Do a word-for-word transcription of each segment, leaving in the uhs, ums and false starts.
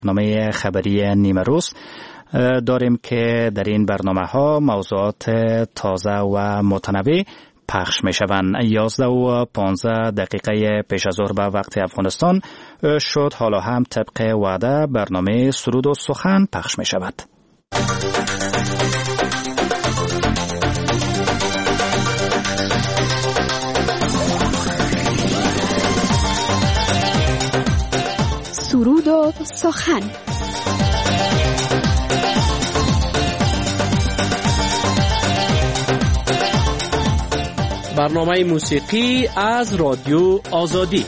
برنامه خبری نیمه روز داریم که در این برنامه ها موضوعات تازه و متنوع پخش می شوند. یازده و پانزده دقیقه پیش از ظهر به وقت افغانستان شد. حالا هم طبق وعده برنامه سرود و سخن پخش می شود. سرود و سخن. برنامه موسیقی از رادیو آزادی.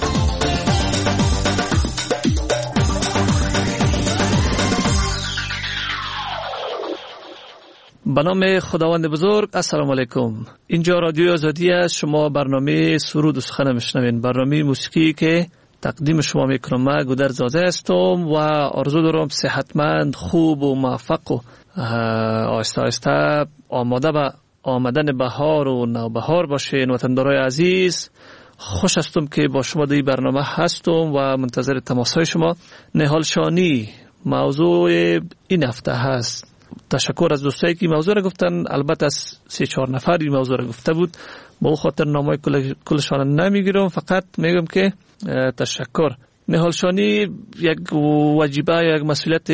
به نام خداوند بزرگ. السلام علیکم. اینجا رادیو آزادی است. شما برنامه سرود و سخن میشنوین، برنامه موسیقی که تقدیم شما میکنم. من گودر زاده هستم و آرزو دارم صحتمند، خوب و موفق و آهسته آهسته آماده به آمدن بهار و نوبهار باشین. وطندارای عزیز، خوش هستم که با شما در این برنامه هستم و منتظر تماسهای شما. نهال شانی موضوع این هفته هست. تشکر از دوستایی که موضوع را گفتن. البته از سه چهار نفر این موضوع را گفته بود، با خاطر نامای کل کلشان نمیگیرم، فقط میگم که تشکر. نهال شانی یک واجبه، یک مسئولیت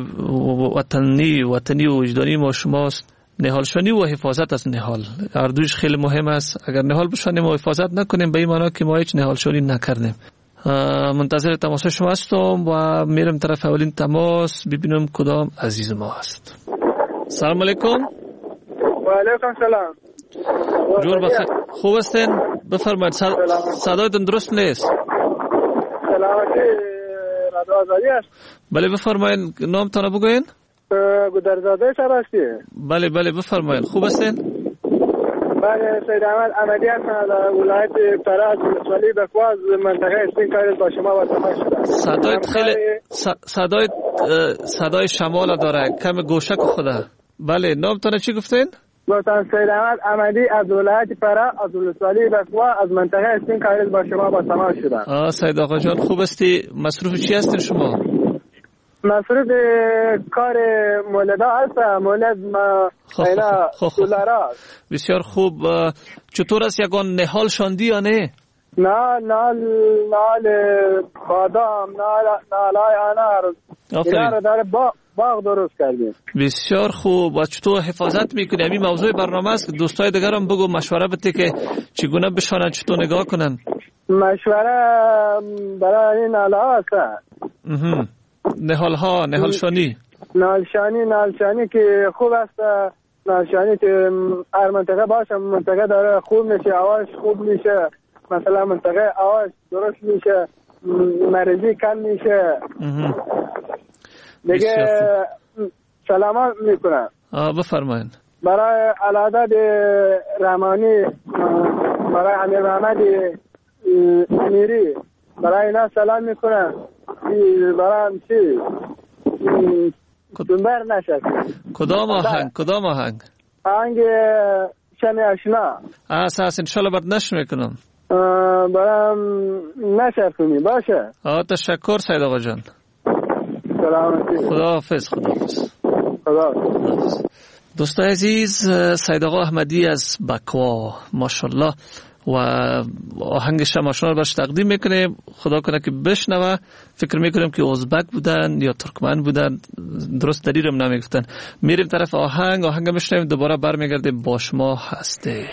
وطنی وطنی و وجدانی ما شماست. نهال شانی و حفاظت از نهال هر دویش خیلی مهم است. اگر نهال بشانیم و حفاظت نکنیم به این معنی که ما هیچ نهال شانی نکردیم. منتظر تماس شما هستم و میرم طرف اولین تماس ببینم کدام عزیز ما هست. سلام علیکم. و علیکم سلام. جور بخیر. خوب هستین؟ بفرمایید. صدایتون درست نیست. سلامتی رادیو آزادی است. بله بفرمایید. نامتون بگوین. گودرزاده شب هستی؟ بله بله بفرمایید. خوب هستین؟ بله، سید احمد احمدی هستم از ولایت فرات ولسوالی بکواز منطقه استین کارل با شما با تماس شدم. صدایت خیلی صدای صدای شمال داره، کم گوشک خدا. بله، نامتون چی گفتین؟ گفتم سید احمد احمدی از ولایت فرات از ولسوالی بکواز از منطقه استین کارل با شما با تماس شدم. آ سید آقا جان، خوب هستی؟ مصروف چی هستین شما؟ مصروف کار مولدا هستم. مولد ما اینا دلار. بسیار خوب. چطور است یگان نهال شاندی یا نه؟ نه نال نال بادام نال نالای انار اینا رو داره باغ باغ درست کردیم. بسیار خوب. و چطور حفاظت میکنی؟ همین موضوع برنامه است که دوستای دیگرم بگو مشوره بده که چگونه بشانن، چطور نگاه کنن. مشوره برای این نالا هست. اها. نهال ها، نهال شانی. نهال شانی، نهال شانی که خوب است. نهال شانی که هر منطقه باشه، منطقه داره خوب میشه، آواش خوب میشه. مثلا منطقه آواش درست میشه، مریضی کم میشه. دیگه سلام میکنم. آه بفرمایید. برای علادت رحمانی، برای امیر محمد امیری، برای اینا سلام میکنم. برای چی؟ دنبر نشد. کدام آهنگ؟ کدام آهنگ؟ آهنگ شمی اشنا. اساس انشالله بعد نشر میکنم. برام نشر کنی باشه. آه تشکر سید آقا جان. سلامتی. خداحافظ. خداحافظ. خداحافظ. دوستای عزیز، سید آقا احمدی از بکوا ماشاءالله و آهنگ شماشنا رو برش تقدیم میکنه. خدا کنه که بشنوه. فکر میکنم که ازبک بودن یا ترکمن بودن، درست دلیرم نمیگفتن. میریم طرف آهنگ آهنگ میشنویم، دوباره برمیگردیم با شما هسته.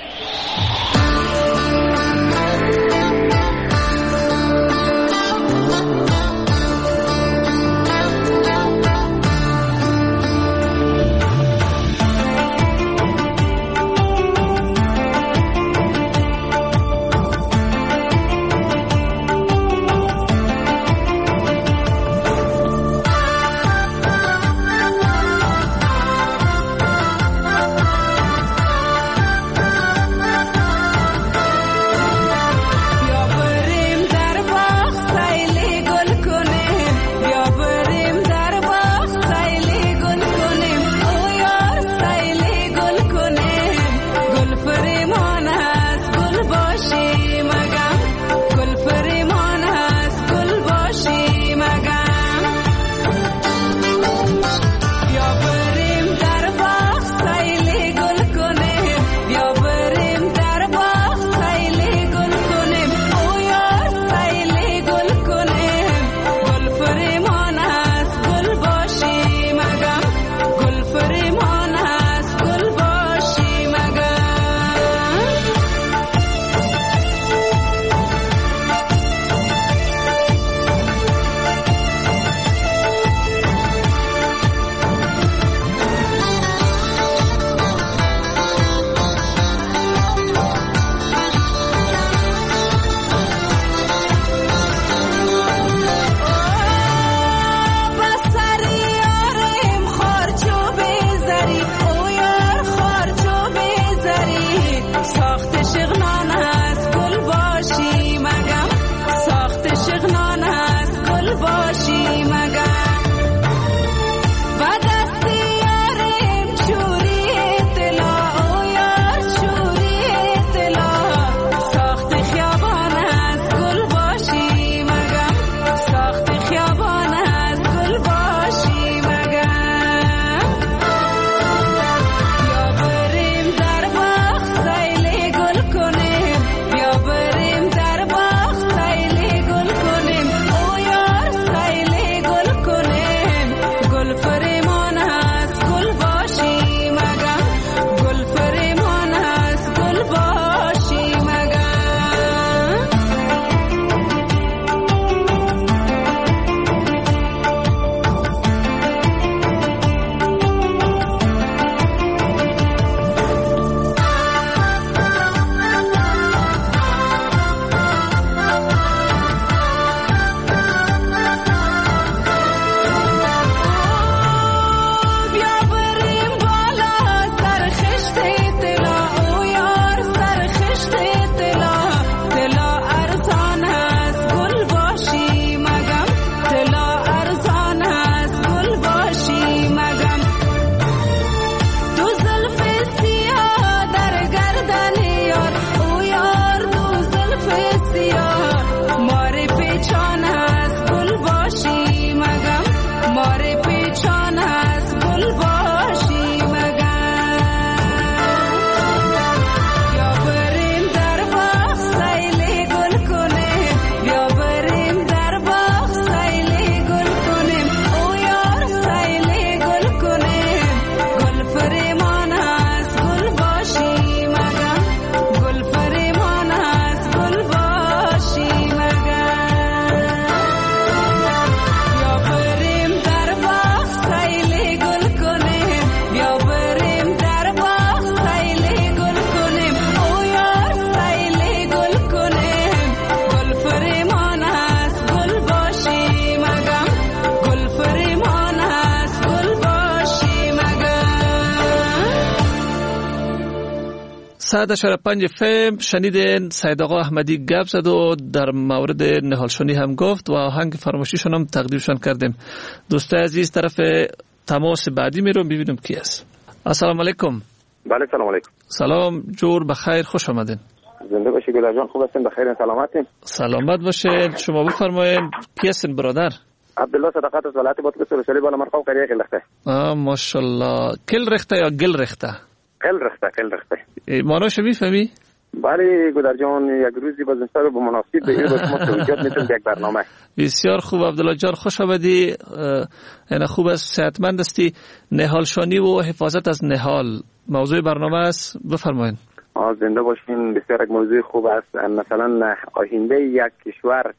صد اشاره پنج فم شنیدین سید آقا احمدی گپ زد و در مورد نهالشانی هم گفت و آهنگ فراموشیشون هم تقدیمشان کردیم. دوست عزیز طرف تماس بعدی میرم ببینم کی است. السلام علیکم. بله سلام علیکم. سلام جور بخیر، خوش آمدین. زنده باشی گلر جان، خوب هستین؟ بخیر سلامتین؟ سلامت باشید. شما بفرمایید کی هستین برادر؟ عبدالله صدقات از ولایت بادغیس رسولی بالا مرقاب قریه قل رخته. آه ماشاءالله. کل رخته یا گل رخته؟ قل رخته قل رخته. معناش میفهمی؟ بله گلر جان، یک روزی باز انشاءالله به مناسب به این روز ما توجیهات میتونیم یک برنامه. بسیار خوب عبدالله جان، خوش آمدی. یعنی خوب است، صحتمند هستی. نهالشانی و حفاظت از نهال موضوع برنامه است، بفرمایید. آه زنده باشین. بسیار یک موضوع خوب است. مثلا آینده یک کشور،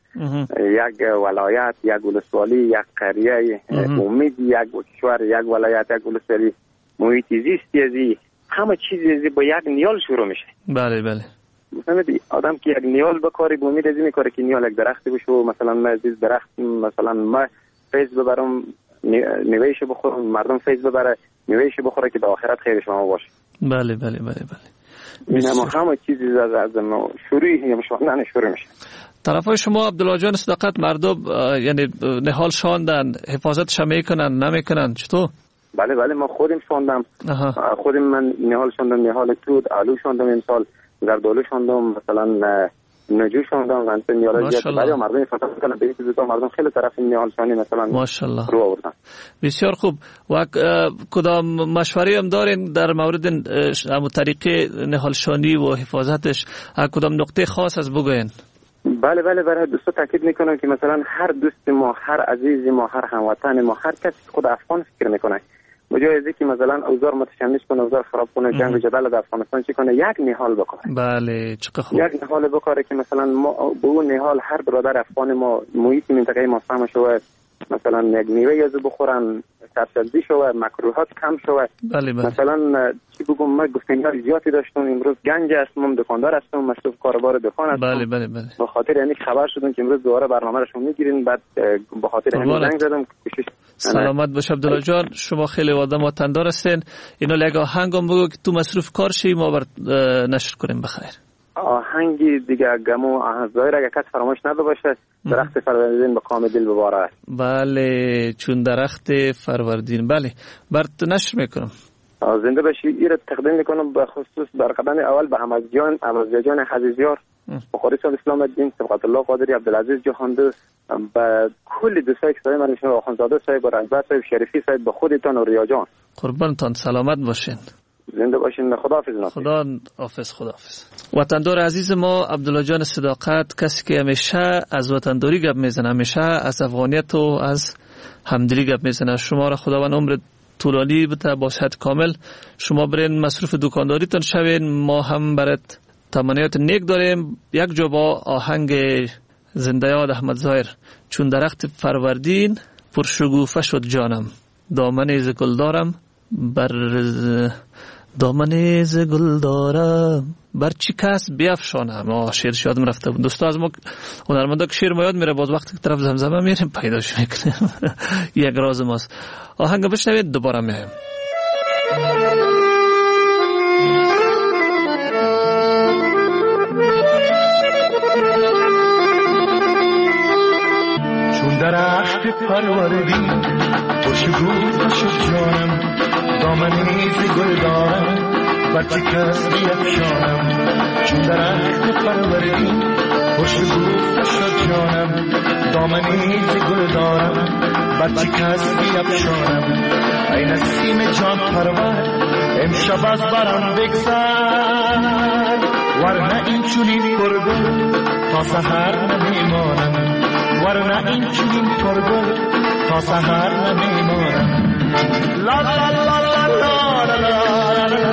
یک ولایت، یک ولسوالی، یک قریه، امید یک کشور، یک ولایت، یک ولسوالی، محیط زیستی ازی همه چیزی ازی با یک نیال شروع میشه. بله بله. مثلا آدم که یک نیال بکاری به امید ازی میکاره که نیال یک درختی بشه و مثلا ما از درخت مثلا ما فیض ببرم میوهش بخورم، مردم فیض ببره میوهش بخوره که به آخرت خیر شما باشه. بله بله بله بله. این اما همه چیزی از از شروعی یا مشاهدن شروع میشه. طرفای شما عبدالله جان صداقت مردم یعنی نهال شاندن، حفاظتش میکنن نمیکنن چطور؟ بله بله ما خودم شاندم. خودم من نهال شاندم، نهال تود آلو شاندم، امسال زردالو شاندم، مثلا نجو شاندم، مثلا نیال زیاد برای مردم فتح کنن به این تا مردم خیلی طرف نهال شانی مثلا ماشاءالله رو آوردن. بسیار خوب. و کدام مشوره هم دارین در مورد همون طریقه نهال شانی و حفاظتش؟ کدام نقطه خاص از بگوین؟ بله بله برای دوستا تاکید میکنم که مثلا هر دوست ما، هر عزیز ما، هر هموطن ما، هر کسی خود افغان فکر میکنه بجای از اینکه مثلا اوزار متشنج کنه، اوزار خراب کنه، جنگ جدل در افغانستان چی کنه، یک نهال بکاره. بله چقدر خوب. یک نهال بکاره که مثلا ما به اون نهال هر برادر افغان ما محیط منطقه ما فهم شود، مثلا یک میوه یازو بخورن، سبزی شود، مکروهات کم شود. بله بله. مثلا چی بگم، ما گفتنیار زیادی داشتم، امروز گنج هستم، دکاندار هستم، مشروف کاربار دکان هستم. بله بله بله. به خاطر یعنی خبر شدم که امروز دوباره برنامه رو شما میگیرین، بعد به خاطر همین زنگ زدم. سلامت باش عبدالله جان، شما خیلی آدم وطندار هستین. اینو لگا آهنگم بگو که تو مصروف کار شی ما بر نشر کنیم بخیر. آهنگی دیگه گمو ظاهر اگه کس فراموش نده باشه، درخت فروردین به قام دل بباره. بله چون درخت فروردین. بله بر نشر میکنم. زنده باشی. این تقدیم میکنم به خصوص در قدم اول به احمد جان احمد جان حزیزیار، بخاری صاحب اسلام الدین، صبغت الله قادری، عبدالعزیز جهاندوست، به کل دوستای که صاحب من میشنم، آخوندزاده صاحب، رنجبر صاحب، شریفی صاحب، به خودتان و ریا جان. قربانتان، سلامت باشین. زنده باشین. خداحافظ. خدا حافظ. خداحافظ. وطندار عزیز ما عبدالله جان صداقت، کسی که همیشه از وطنداری گپ میزنه، همیشه از افغانیت و از همدلی گپ میزنه. شما را خداوند عمر طولانی بده با صحت کامل. شما برین مصروف دکانداریتون شوین، ما هم برات تمنیات نیک داریم. یک جا با آهنگ زنده یاد احمد ظاهر، چون درخت فروردین پرشگوفه شد جانم، دامن ز گل دارم بر دامن ز گل دارم بر چی کس بیفشانم. آه شعر یادم رفته بود. دوستا از ما هنرمندا که شعر ما یاد میره، باز وقتی طرف زمزمه میریم پیداش میکنیم. یک راز ماست. آهنگ بشنوید دوباره میایم. چون درخت پروردین خوشگوفه شد جانم، دامنی ز گل دارم بر چه کس بیفشانم. چون درخت پروردین خوشگوفه شد جانم، دامنی ز گل دارم بر چه کس بیفشانم. ای نسیم جان پرور امشب از برم بگذر، ورنه این چنین پرگل تا سحر نمیمانم، ورنه این چنین پرگل تا سحر نمیمانم. لا لا لا لا لا لا لا لا لا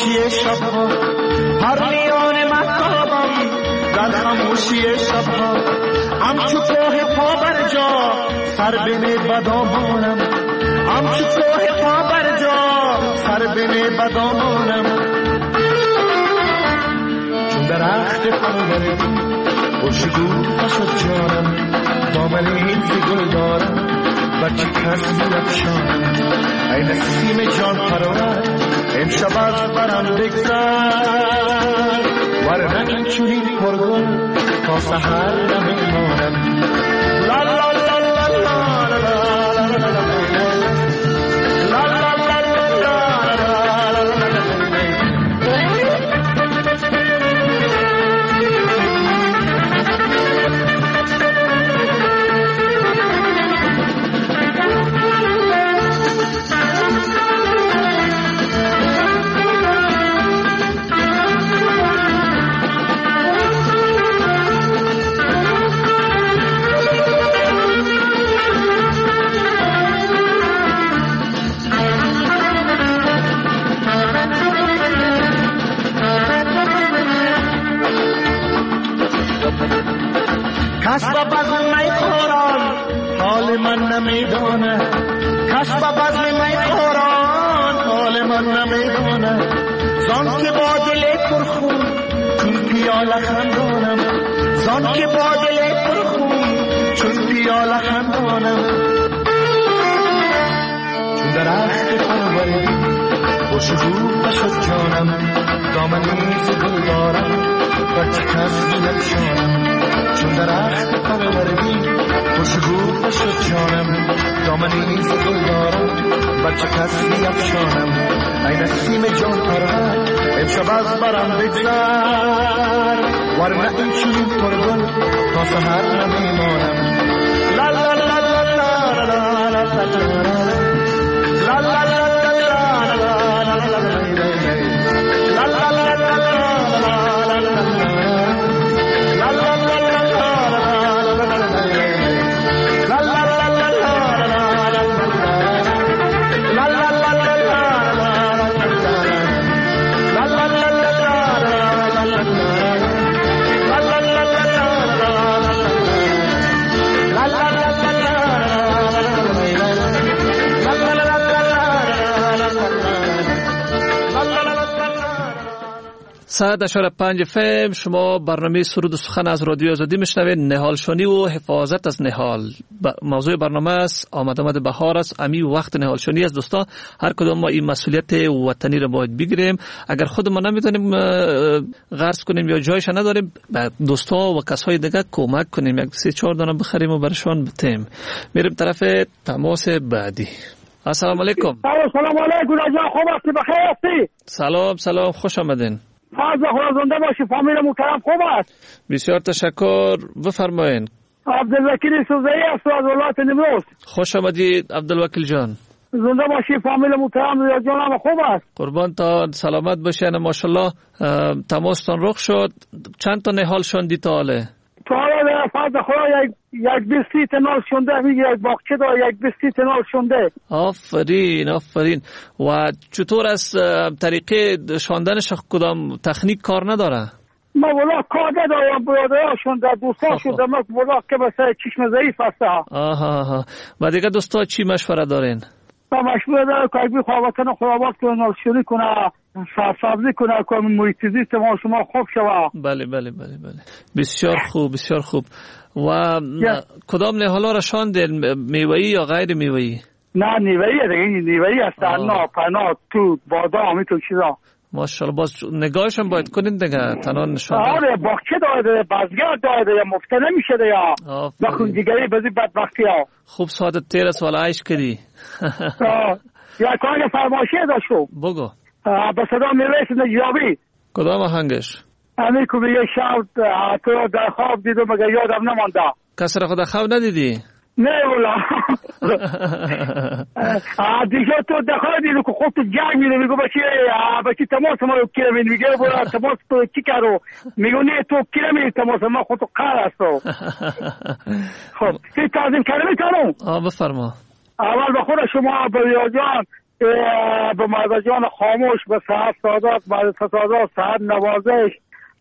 خاموشی شبها، پرنیان مهتابم در خاموشی شبها، همچو کوه پا بر جا سر بین بدامانم، همچو کوه پا بر جا سر بین بدامانم، چون درخت پروردی خوشگو شد جانم، دامنی ز گل دارم بچه کس بیفشانم، ای نسیم جان پرور امشب از برم بگذر، ورنه این چونین پرگل تا سحر نمیمانم. لا لا لا لا لا لا لا کس با بزم می خوران حال من نمیدانه، کس با بزم می خوران حال من نمیدانه، زان که با دل پرخون چون پیاله خندانم، زان که با دل پرخون چون پیاله خندانم، چون درخت پروردی خوشبو شد جانم، دامنی ز گل دارم بچه کس بیفشانم، چون درخت پروردی خوشبو شد جانم، دامنی ز گل دارم بچه کس بیفشانم، ای نسیم جان پرور امشب از برم بگذر، ورنه این چنین پرگل تا سحر نمیمانم. لا لا لا لا لا لا لا لا لا لا صد اشاره پنج فم. شما برنامه سرود و سخن از رادیو آزادی میشنوید. نهال شونی و حفاظت از نهال موضوع برنامه است. آمد آمد بهار است، امی وقت نهال شونی است. دوستا هر کدام ما این مسئولیت وطنی را باید بگیریم. اگر خود ما نمیتونیم غرس کنیم یا جایش نداریم، به دوستا و کسای دیگه کمک کنیم، یک سه چهار دانه بخریم و برشان بتیم. میریم طرف تماس بعدی. السلام علیکم. سلام علیکم رجا، خوب هستی؟ بخیر هستی؟ سلام سلام، خوش آمدین. فضل خدا زنده باشی. فامیل محترم خوب است؟ بسیار تشکر. بفرمایین. عبدالوکیل سوزایی است از ولایت نیمروز. خوش آمدید عبدالوکیل جان. زنده باشی. فامیل محترم یا جانم خوب است؟ قربان تا سلامت باشین. ماشاءالله تماستان رخ شد. چند تا نهال شوندی تا حاله؟ تا حالا فضل خدا یک یک بیستی تنال شونده، میگه یک باغچه دا یک بیستی تنال شونده. آفرین آفرین. و چطور از طریقه شاندنش کدام تکنیک کار نداره؟ ما ولا کار ندارم، برادرشون در دوستا شده ما ولا که بس چشم ضعیف هسته. آها آها. و دیگه دوستا چی مشوره دارین؟ ما مشوره دارم که اگه بخواه وطن خرابات کنه، شروع کنه، سبزی کنه، که محیط زیست ما شما خوب شوه. بله بله بله بله. بسیار خوب بسیار خوب. و کدام نهالا را شاندین، میوه‌ای یا غیر میوه‌ای؟ نه میوه‌ای دیگه، میوه‌ای است. انا، پناه، توت، بادام، اینطور چیزا. ماشاءالله. باز نگاهشون باید کنین دیگه. تنان نشان آره باغچه داره، بازگاه داره، یا مفته نمیشه دیگه. بخون دیگری بزی بدبختی ها. خوب ساعت تیر سوال عیش کردی. یا کار فرمایشی داشتو بگو. به صدا میرسه نجابی. کدام آهنگش؟ همین که یه شب تو در خواب دیدم مگر یادم نمانده. کسی را خود خواب ندیدی؟ نه والا. دیگه تو در خواب دیدم که خود تو جنگ میده، میگو بچی بچی تماس ما رو کیره میده، میگه برا تماس تو چی کرو؟ میگو نه تو کیره میده تماس ما خود تو قهر هستو. خب سی تعظیم کرده میتونم؟ آه بفرما. اول به خود شما بریاجان به مرد جان خاموش، به صاحب سادات، به سادات صاحب نوازش،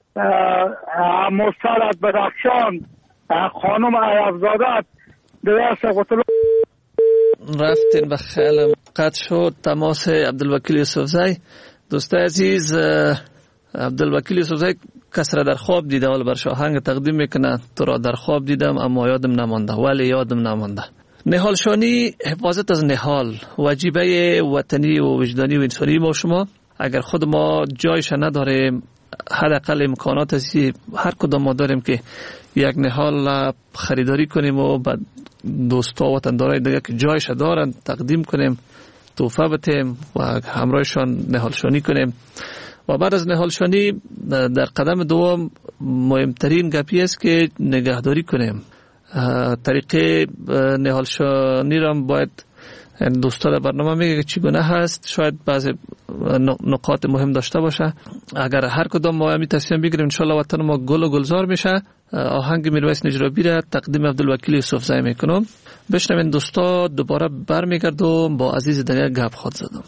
مسترد بدخشان، خانم عیفزادت دوست قتل رفتین و خیلی قطع شد تماس عبدالوکیل یوسفزی. دوست عزیز، عبدالوکیل یوسفزی کس را در خواب دیده، ولی برش آهنگ تقدیم میکنه. تو را در خواب دیدم اما یادم نمانده، ولی یادم نمانده. نهال شانی، حفاظت از نهال واجبه وطنی و وجدانی و انسانی ما شما. اگر خود ما جایش نداریم، حداقل امکانات هستی هر کدام ما داریم که یک نهال خریداری کنیم و بعد دوستا و وطندارای دیگه که جایش دارن تقدیم کنیم، تحفه بدیم و همراهشان نهال شانی کنیم. و بعد از نهال شانی در قدم دوم مهمترین گپی است که نگهداری کنیم. طریقه نهال شانی را باید دوستا در برنامه میگه که چگونه هست، شاید بعضی نقاط مهم داشته باشه. اگر هر کدام ما همی تصمیم بگیریم انشالله وطن ما گل و گلزار میشه. آهنگ میرویس نجرابی را تقدیم عبدالوکیل یوسفزی میکنم. بشنوین دوستا، دوباره برمیگردم با عزیز دیگر گپ خود زدم.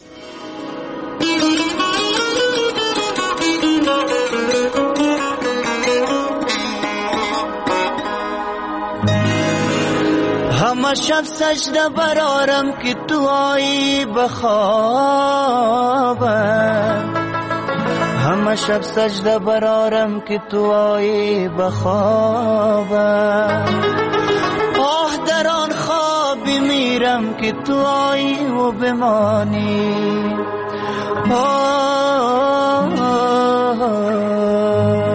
همه شب سجده برارم که تو آیی بخوابم، همه شب سجده برارم که تو آیی بخوابم. آه در آن خوابی میرم که تو آیی و بمانی. آه, آه, آه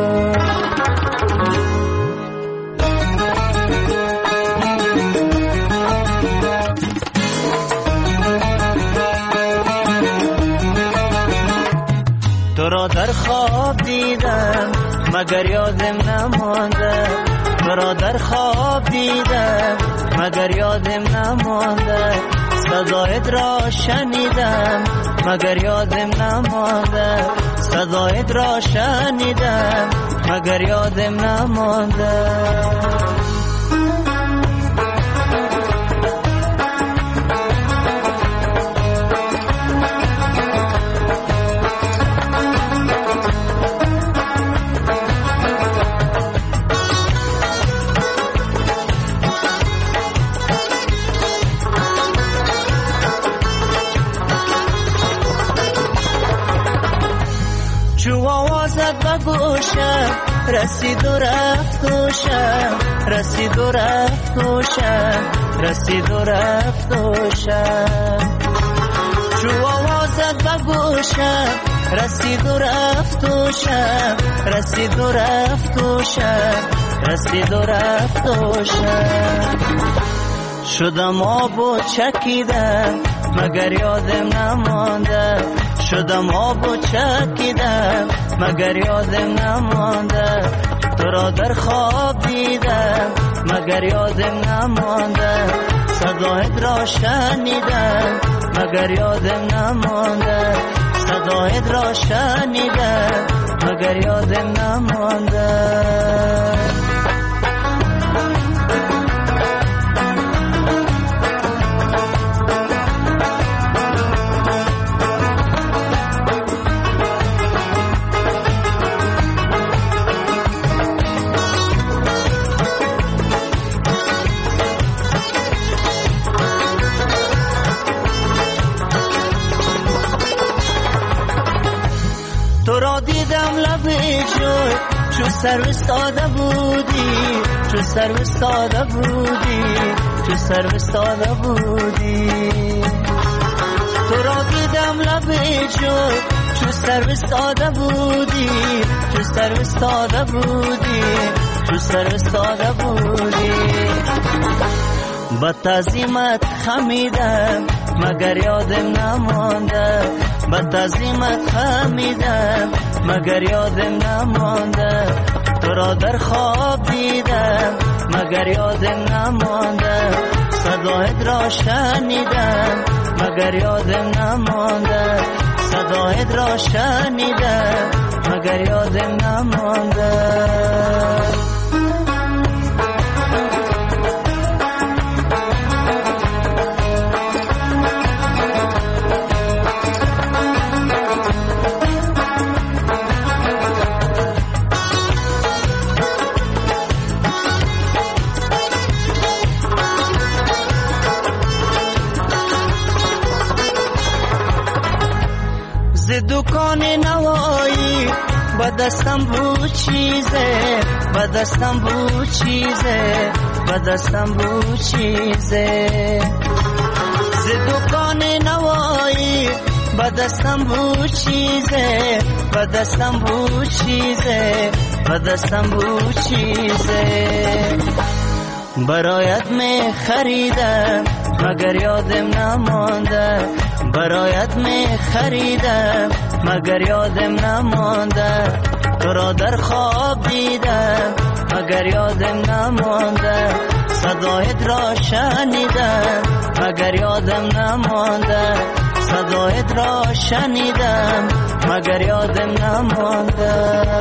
تو را در خواب دیدم مگر یادم نمانده، تو را در خواب دیدم مگر یادم نمانده. صدایت را شنیدم مگر یادم نمانده، صدایت را شنیدم مگر یادم نمانده. گوشم رسید و رفت گوشم، رسید و رفت گوشم، رسید و رفت گوشم. چو آوازت به گوشم رسید و رفت گوشم، رسید و رفت گوشم، رسید و رفت گوشم. شدم آب و چکیدم مگر یادم نمانده، شدم آب و چکیدم مگر یادم نمانده. تو را در خواب دیدم مگر یادم نمانده، صدایت را شنیدم مگر یادم نمانده، صدایت را شنیدم مگر یادم نمانده. تو را دیدم لبی جوی چو سر استاده بودی، چو سر استاده بودی، چو سر استاده بودی. تو را دیدم لبی جوی چو سر استاده بودی، چو سر استاده بودی، چو سر استاده بودی. با تعظیمت خمیدم مگر یادم نمانده، با تعظیمت خمیدم مگر یادم نمانده. تو را در خواب دیدم مگر یادم نمانده، صدایت را شنیدم مگر یادم نمانده، صدایت را شنیدم مگر یادم نمانده. ز دکان نوایی با دستم بود چیزه با دستم بود چیزه با دستم بود چیزه ز دکان نوایی با دستم بود چیزه با دستم بود چیزه با دستم بود چیزه برایت می خریدم مگر یادم نمانده برایت می خریدم مگر یادم نمانده تو را در خواب دیدم مگر یادم نمانده صدایت را شنیدم مگر یادم نمانده صدایت را شنیدم مگر یادم نمانده.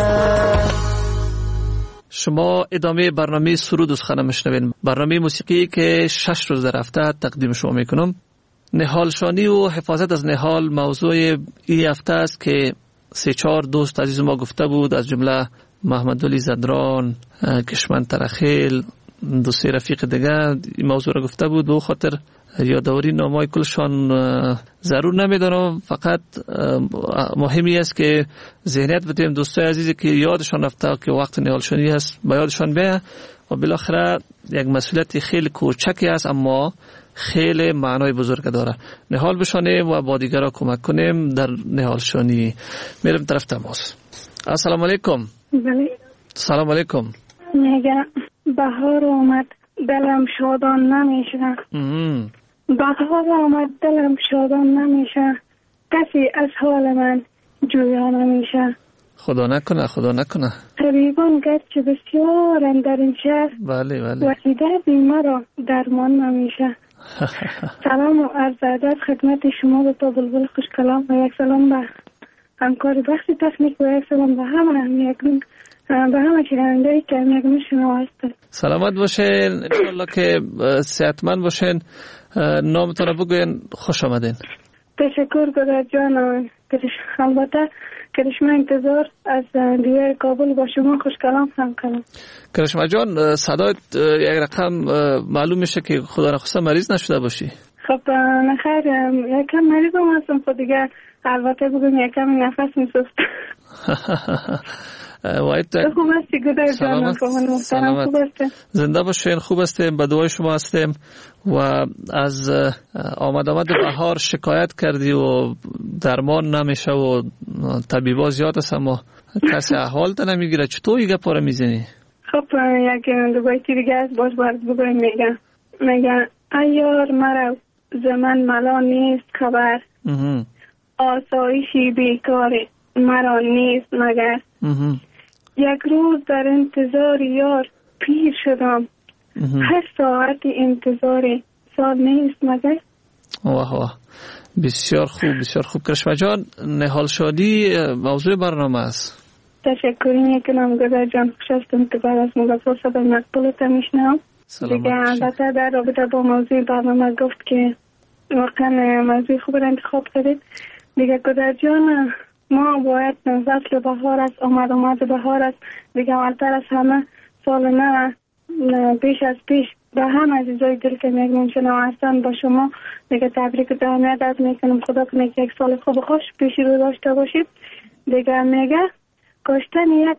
شما ادامه برنامه سرود و سخن میشنوین، برنامه موسیقی که شش روز در هفته تقدیم شما میکنم. نهالشانی و حفاظت از نهال موضوع این هفته است که سه چهار دوست عزیز ما گفته بود، از جمله محمد ولی زدران، کشمن ترخیل، دو سه رفیق دیگه این موضوع را گفته بود. به خاطر یادآوری نامای کلشان ضرور نمیدارم، فقط مهمی است که ذهنیت بدیم دوستای عزیزی که یادشان رفته که وقت نهالشانی هست به یادشان بیه و بالاخره یک مسئولیت خیلی کوچکی است اما خیلی معنای بزرگ داره. نهال بشانیم و با دیگران کمک کنیم در نهالشانی. میرم طرف تماس. السلام علیکم. بله. سلام علیکم. میگه بهار آمد دلم شادان نمیشه. بهار آمد دلم شادان نمیشه، کسی از حال من جویا نمیشه. خدا نکنه خدا نکنه. طبیبان گرچه بسیارن در این شهر، بله بله، وقتی درد مرا درمان نمیشه. سلام و عرض ادب خدمت شما به تا بلبل خوش کلام و یک سلام به همکار بخش تکنیک و یک سلام به همه یک به همه شنونده‌ای که میگم شما هستن. سلامت باشین، انشالله که صحتمند باشین. نامتون رو بگوین. خوش آمدین. تشکر گذار جان. البته کرشمه انتظار از دیوار کابل با شما خوش کلام هم کنم. کرشمه جان صدایت یک رقم معلوم میشه که خدا نخواسته مریض نشده باشی. خب نخیر یکم مریض هم هستم، خب دیگه البته بگم یکم نفس میسوست. خوب هستی گدر جانم؟ سلامت زنده باشین. خوب هستیم، به دعای شما هستیم. و از آمد آمد بهار شکایت کردی و درمان نمیشه و طبیبا زیاد است اما کسی احوالت نمیگیره، چطور این گپا رو میزنی؟ خب یک دو بایتی دیگه از باش باید بگویم. میگه میگه ایار مرا زمن ملا نیست خبر، آسایشی بیکاری مرا نیست مگر. یک روز در انتظار یار پیر شدم، هر ساعت انتظار سال نیست مگر. واه واه، بسیار خوب بسیار خوب. کرشمه جان نهال شادی موضوع برنامه است. تشکر میکنم گذار جان، خوش هستم که بعد از مدت صدای مقبولت میشنم. دیگه البته در رابطه با موضوع برنامه گفت که واقعا موضوع خوب را انتخاب کردید. دیگه گذار جان ما باید فصل بهار است، آمد آمد بهار است دیگه، اولتر از همه سال نه بیش از پیش به همه عزیزای دل که میگم شنو هستن با شما دیگه تبریک و تهنیت عرض میکنم. خدا کنه که یک سال خوب خوش پیش رو داشته باشید. دیگه میگه کاشتن یک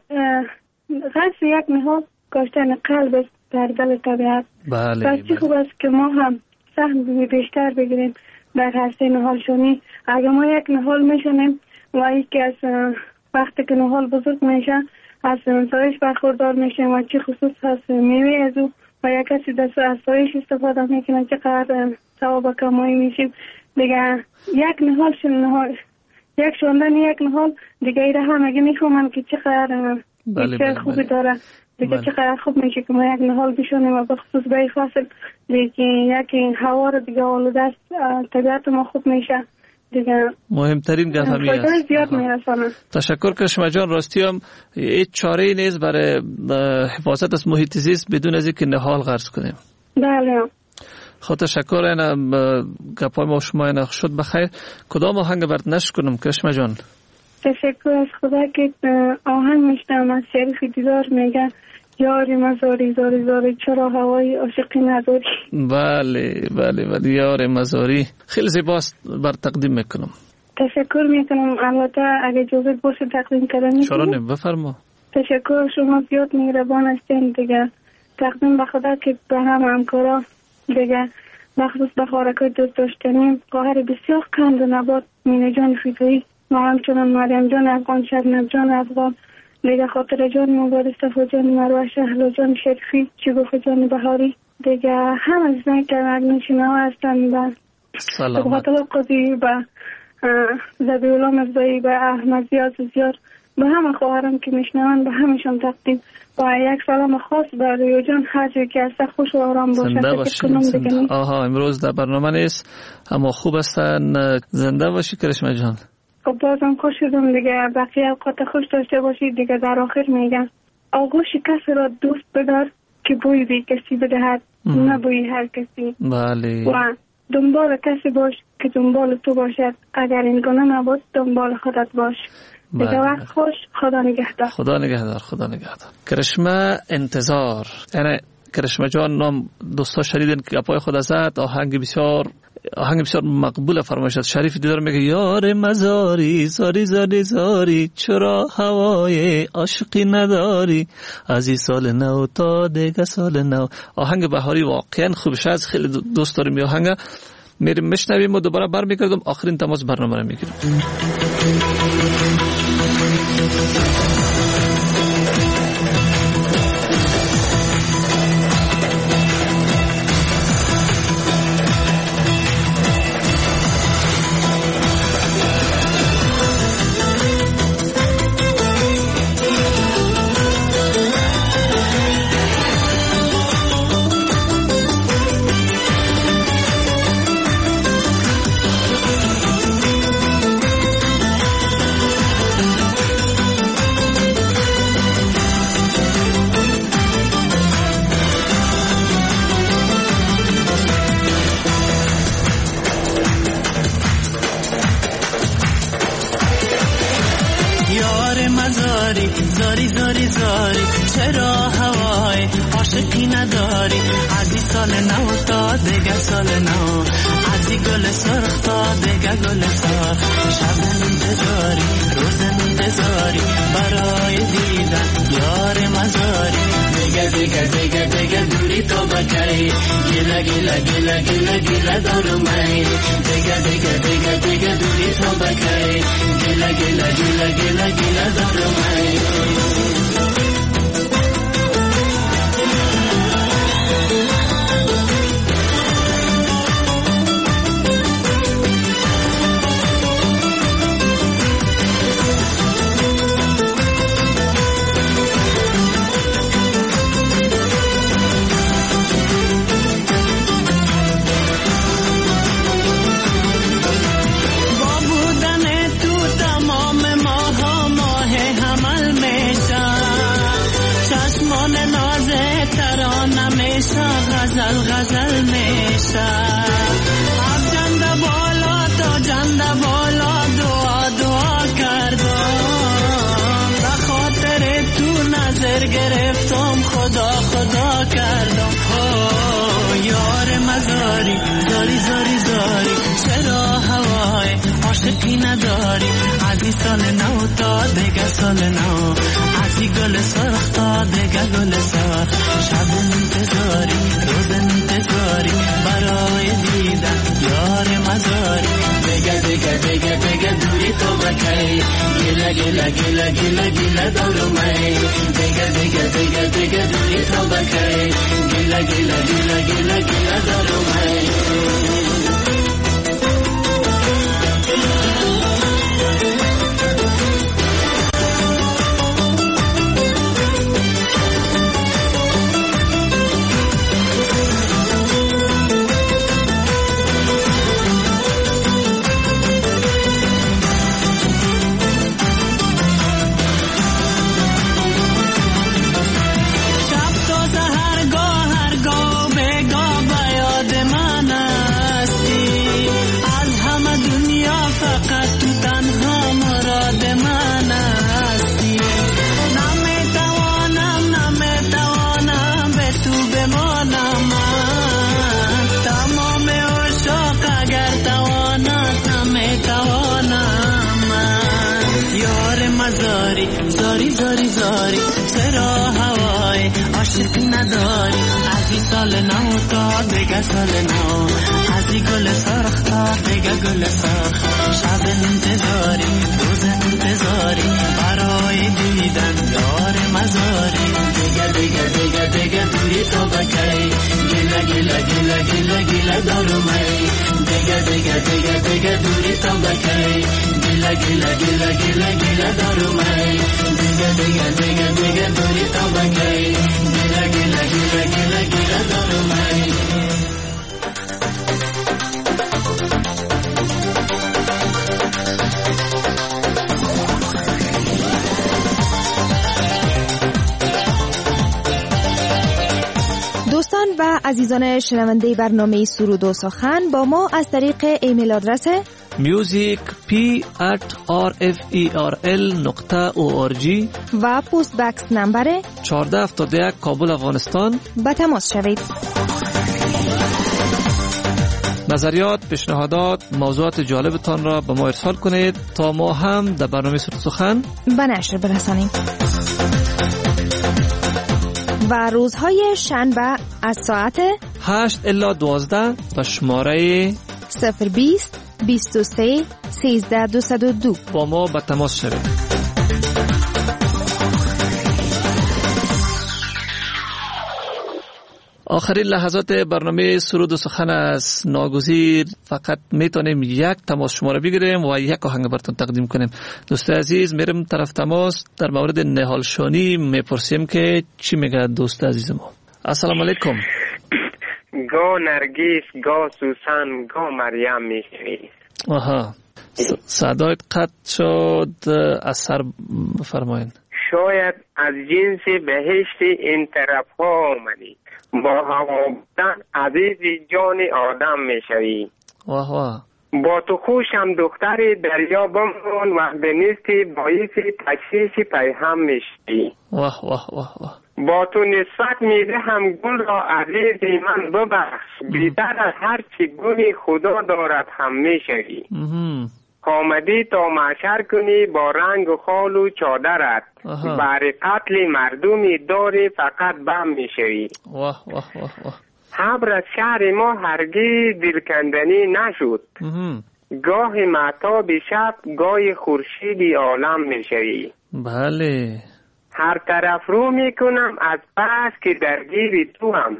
غرس یک نهال کاشتن قلب در دل طبیعت. بله پس چی خوب است که ما هم سهم بیشتر بگیریم در هسته نهالشانی. اگه ما یک نهال میشنیم و یکی از وقتی که نهال بزرگ میشه از سایش برخوردار میشه و چی خصوص هست میوه از او و یک کسی دست از سایش استفاده میکنه چقدر ثواب کمایی میشیم. دیگه یک نهال شن نهال یک شوندن یک نهال دیگه ایره همگی میخوامن که چقدر بله خوبی بله. داره دیگه بله. چقدر خوب میشه که ما یک نهال بشونیم و به خصوص به فصل دیگه یک هوا رو دیگه آلوده است، طبیعت ما خوب میشه دیگه. مهمترین گپ همین است. زیاد میرسانه. تشکر کرشمه جان. راستی هم هیچ چاره‌ای نیست برای حفاظت از محیط زیست بدون از اینکه نهال غرس کنیم. بله. خب تشکر. اینا گپای ما شما اینا شد بخیر. کدام آهنگ برات نشر کنم کرشمه جان؟ تشکر از خدا که آهنگ میشنم از شریف دیدار میگه یاری مزاری زاری زاری چرا هوای عاشقی نداری. بله بله بله یار مزاری خیلی زیباست، بر تقدیم میکنم. تشکر میکنم. البته اگه اجازه باشه تقدیم کردن چرا نه؟ بفرما. تشکر، شما زیاد مهربان هستین دیگه. تقدیم به خدا که به هم همکارا دیگه بخصوص به خارکای دوست داشتنیم قاهر بسیار کند و نبات مینه جان فیضایی و همچنان مریم جان افغان، شبنم جان افغان دیگه، خاطر جان مبارک، صفا جان مروه، شهلا جان شرفی، شگوفه جان بهاری دیگه، هم از زنی که نشنه هستن و صحبت الله قضی و زبی الله مزدایی و احمد زیاد زیاد به همه خواهرم که میشنون به همشون تقدیم و یک سلام خاص به رویا جان، هر جایی که هسته خوش و آرام باشه. زنده باشین. آها امروز در برنامه نیست اما خوب هستن. زنده باشی کرشمه جان. خب بازم خوش شدم دیگه. بقیه اوقات خوش داشته باشید دیگه. در آخر میگم آغوش کسی را دوست بدار که بوی بی کسی بدهد، نه بوی هر کسی. بله. و دنبال کسی باش که دنبال تو باشد، اگر این گونه نبود دنبال خودت باش. دیگه وقت خوش. خدا نگهدار. خدا نگهدار. خدا نگهدار. کرشمه انتظار، یعنی کرشمه جان نام دوستا شنیدن که گپای خود زد. آهنگ بسیار آهنگ بسیار مقبول فرمایش است. شریف دیدار میگه یار مزاری زاری زاری زاری چرا هوای عاشقی نداری، از این سال نو تا دیگه سال نو. آهنگ بهاری واقعا خوبش است. خیلی دوست داریم این آهنگ. میریم میشنویم و دوباره برمیگردم آخرین تماس برنامه رو میگیریم. زاری زاری زاری چرا هوای عاشقی نداری، از این سال نو تا دیگه سال نو، از این گل سرخ تا دیگه گل سرخ، شب انتظاری روز انتظاری برای دیدن یار مزاری، دیگه دیگه دیگه دیگه دوری تو بکی، گیله گیله گیله گیله گیله دارو می، دیگه دیگه دیگه دیگه دوری تو بکی، گیله گیله گیله گیله گیله دارو می. غزل غزل میشه اب جنده بالا تا جنده بالا دعا دعا کردم، به خاطر تو نظر گرفتم خدا خدا کردم. او یار مزاری زاری زاری زاری چرا هوای عاشقی نداری، از این سال نو تا دیگه سال نو، از این گل سرخ تا دیگه گل سرخ، شب انتظاری روز انتظاری برای دیدن یار مزاری، دیگه دیگه دیگه دیگه دوری تو بکی، گیله گیله گیله گیله گیله دارو می، دیگه دیگه دیگه دیگه دوری تو بکی، گیله گیله گیله گیله گیله دارو می. فقط مزاری زاری زاری زاری چرا هوای عاشق نداری از این سال نو تا دیگه سال نو از این گل سرخ تا دیگه گل سرخ شب انتظاری روز انتظاری برای دیدن یار مزاری دیگه دیگه دیگه دیگه دوری تو بکی گله گله گله گله گله دارو می دیگه دیگه دیگه دیگه دوری تو بکی گله گله گله گله گله دارو می دیگه دیگه دیگه دیگه دوری تو بکی گله گله گله گله گله دارو می دوستان و عزیزان شنونده برنامه سرود و سخن با ما از طریق ایمیل آدرس music p at r f e r l نقطه او آر جی و پست بکس نمبر چهارده هفتاد و یک کابل افغانستان به تماس شوید. نظریات، پیشنهادات، موضوعات جالبتان را به ما ارسال کنید تا ما هم در برنامه سرود و سخن به نشر برسانیم. و روزهای شنبه از ساعت هشت الی دوازده به شماره صفر بیست بیست و سه سیزده دویست و دو با ما به تماس شوید. آخرین لحظات برنامه سرود و سخن است. ناگزیر فقط میتونیم یک تماس شما را بگیریم و یک آهنگ براتون تقدیم کنیم. دوست عزیز میرم طرف تماس. در مورد نهال شانی میپرسیم که چی میگه دوست عزیز ما. السلام علیکم. گو نرگیس، گو سوسن، گو مریم میشنی. آها صدایت قطع شد، اثر بفرمایین. شاید از جنس بهشت این طرف ها آمدی، با هوا بودن عزیز جان آدم میشوی. واه واه. با تو خوشم دختر دریا بمون وقت نیستی باعث تشویش پیهم میشی. واه واه واه واه. با تو نسبت میده هم گل را عزیز من ببخش، بیتر از هر چی گلی خدا دارد هم میشوی. آمدی تا معشر کنی با رنگ و خال و چادرت، بر قتل مردمی داری فقط بم میشوی. واه واه واه واه. حبر از شهر ما هرگز دلکندنی نشد، گاه مهتاب شب گاه خورشید عالم میشوی. بله. هر طرف رو میکنم از بس که درگیر تو هم،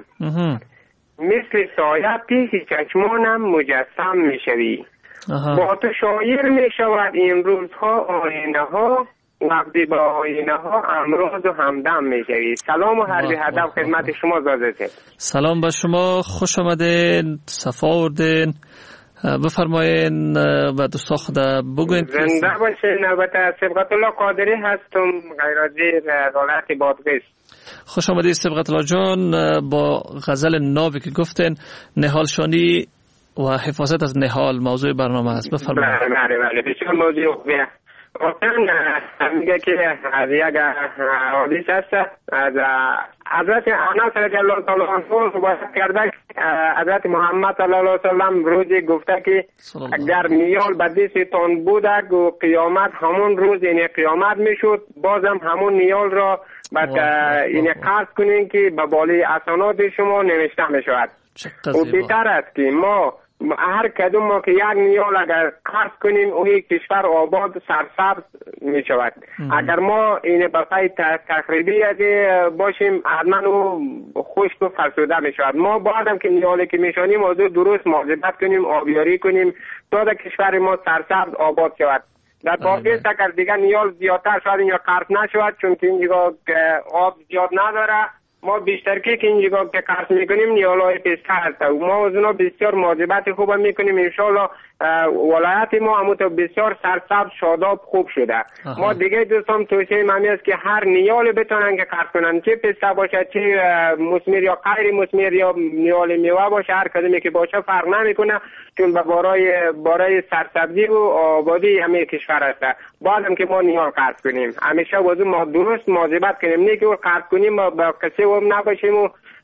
مثل سایه پیش چشمانم مجسم میشوی. با تو شاعر می شود این روزها آینه ها، وقتی با آینه ها امراض و همدم می شوید. سلام و هر به هدف خدمت شما زاده. سلام به شما، خوش آمدین، صفا آوردین. بفرمایین و دوستا خدا بگوین. زنده باشین. البته سبقت الله قادری هستم، غیرازی دولت بادغیس. خوش آمدید سبقت الله جان. با غزل نابی که گفتین نهال شانی و حفاظت از نهال موضوع برنامه است. بفرمایید. بله بله بله بسیار موضوع خوبیه. واقعا میگه که از یک حدیث هست از حضرت انس رضی الله تعالی عنه روایت کرده، حضرت محمد صلی الله علیه و سلم روزی گفته که اگر نیال به دستتان بوده و قیامت همون روز این قیامت میشد، بازم همون نیال را بعد این قرض کنین که به بالای اسناد شما نوشته میشود. و بهتر است که ما هر کدوم ما که یک نیال اگر قرض کنیم اوی کشور آباد سرسبز می شود. اگر ما این بقای تخریبی باشیم حتما او خشک و فرسوده می شود. ما بعدم که نیالی که می شانیم موضوع درست مواظبت کنیم، آبیاری کنیم تا در کشور ما سرسبز آباد شود. در پاکستان اگر دیگر نیال زیادتر شود یا قرض نشود، چون که اینجا آب زیاد نداره، ما بیشتر که اینجا که قرض میکنیم نیالای پیسته هست و ما از اونا بسیار مواظبت خوب میکنیم. انشالله ولایت ما همونطور بسیار سرسبز شاداب خوب شده. آها. ما دیگه دوستان توصیه من است که هر نیال بتونن که قرض کنن، چه پیسته باشه چه مثمر یا غیر مثمر یا نیال میوه باشه، هر کدومی که باشه فرق نمیکنه، چون به برای برای سرسبزی و آبادی همه کشور است. بعدم که ما نیال قرض کنیم همیشه واسه ما درست مواظبت کنیم، نه که قرض کنیم با کسی و نباشیم و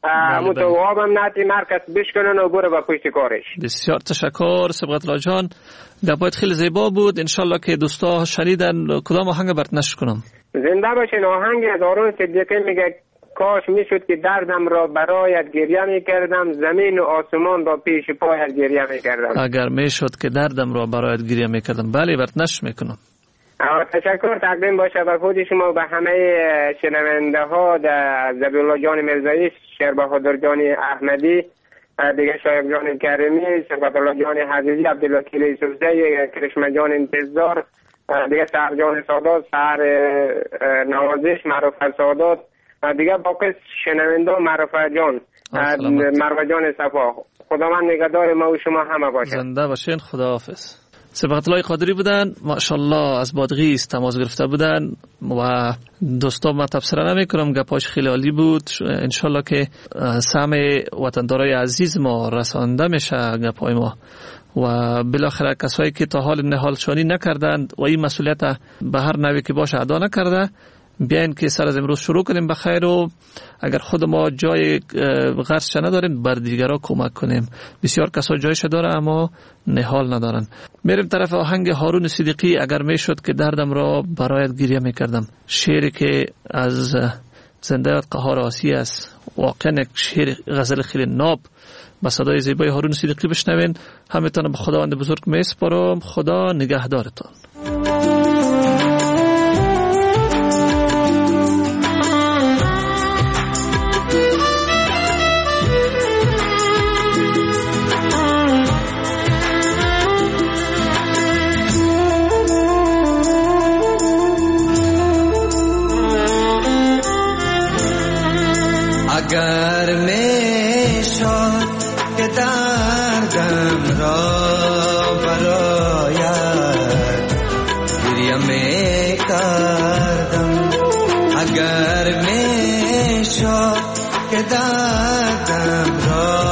متوابم نتی مرکز بشکنن و بره با پشت کارش. بسیار تشکر سبقت الله جان، گپایت خیلی زیبا بود. انشالله که دوستا شنیدن. کدام آهنگ برات نشر کنم؟ زنده باشین. آهنگ از هارون صدیقی میگه کاش میشد که دردم را برایت گریه میکردم، زمین و آسمان را پیش پایت گریه میکردم. اگر میشد که دردم را برایت گریه میکردم. بله برات نشر میکنم. تشکر تقدیم باشه به خود شما و به همه شنونده ها، ذبیحالله جان مرزایی، شیر بهادر جان احمدی، دیگه شایق جان کریمی، سبقت الله جان حزیزی، عبدالوکیل یوسفزی، کرشمه جان انتظار، دیگه سهر جان سادات، سهر نوازش، معروف سادات، دیگه باقی شنونده معروف جان، مروه جان صفا. خدا من نگهدار ما و شما همه باشه. زنده باشین. خداحافظ. سبقت الله قادری بودن، ماشاءالله از بادغیس تماس گرفته بودن و دوستا ما تفسیر نمی کنم، گپاش خیلی عالی بود. انشالله که سهم وطندارای عزیز ما رسانده میشه گپای ما و بالاخره کسایی که تا حال نهال شانی نکردند و این مسئولیت به هر نوعی که باشه ادا نکرده، بیاین که سر از امروز شروع کنیم بخیر و اگر خود ما جای غرسش نداریم بر دیگرها کمک کنیم. بسیار کسا جایش داره اما نهال ندارن. میریم طرف آهنگ هارون صدیقی، اگر میشد که دردم را برایت گریه میکردم، شعری که از زنده قهار آسی است. واقعا یک شعر غزل خیلی ناب با صدای زیبای هارون صدیقی بشنوین. همتون به خداوند بزرگ میسپارم. خدا نگهدارتان. اگر میشد که دردم را برایت گریه میکردم، اگر میشد که دردم را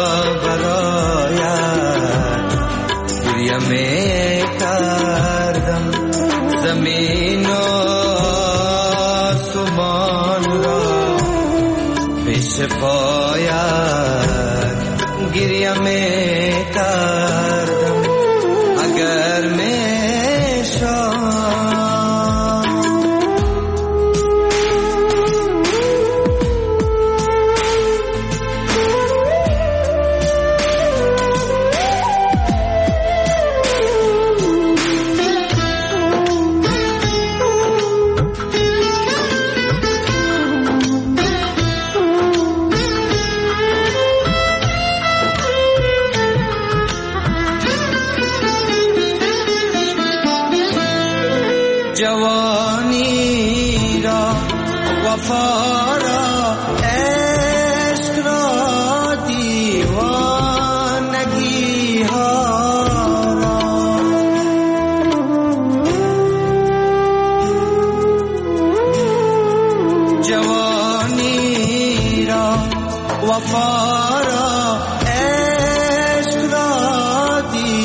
برایت گریه میکردم، زمین و آسمان را پیش پایت گریه میکردم، اگر میشد جوانی را وفا را عشق را دیوانگی ها را، جوانی را وفا را عشق را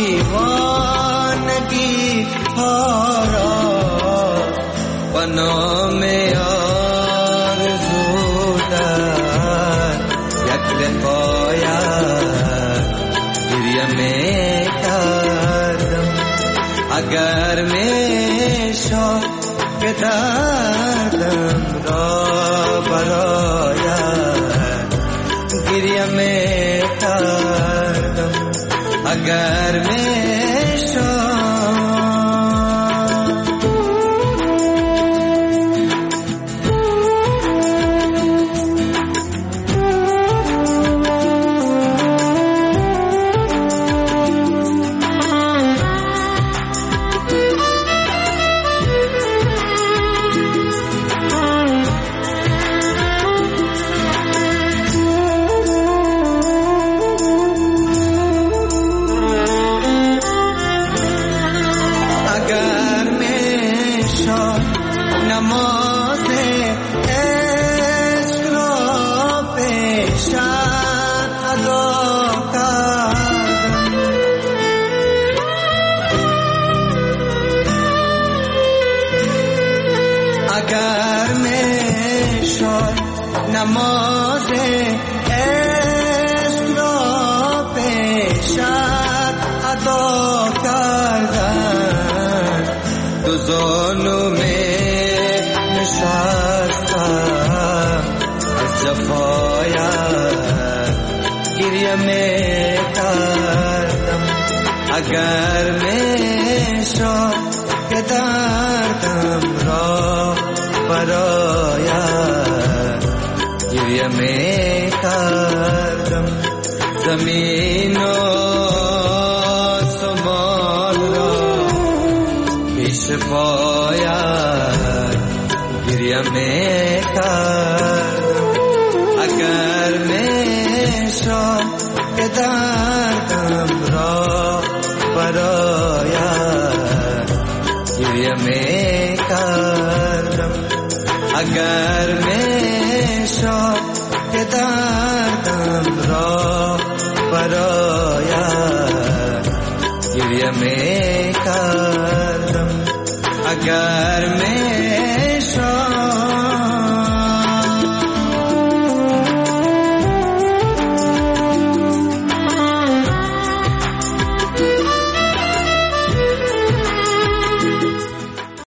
دیوانگی ها را و نام آرزو در یک لقایت گریه میکردم، اگر میشد که دردم را برایت گریه میکردم، اگر میشد نماز عشق را پیشت ادا کردن دو ظلم نشستم از جفایت گریه می کردم اگر می شد که دردم را برایت گریه می کردم زمین و سمال را پیش پایت گریه می کردم اگر می شد که دردم را برایت گریه می کردم اگر می شد که دردم را برایت گریه می کردم اگر می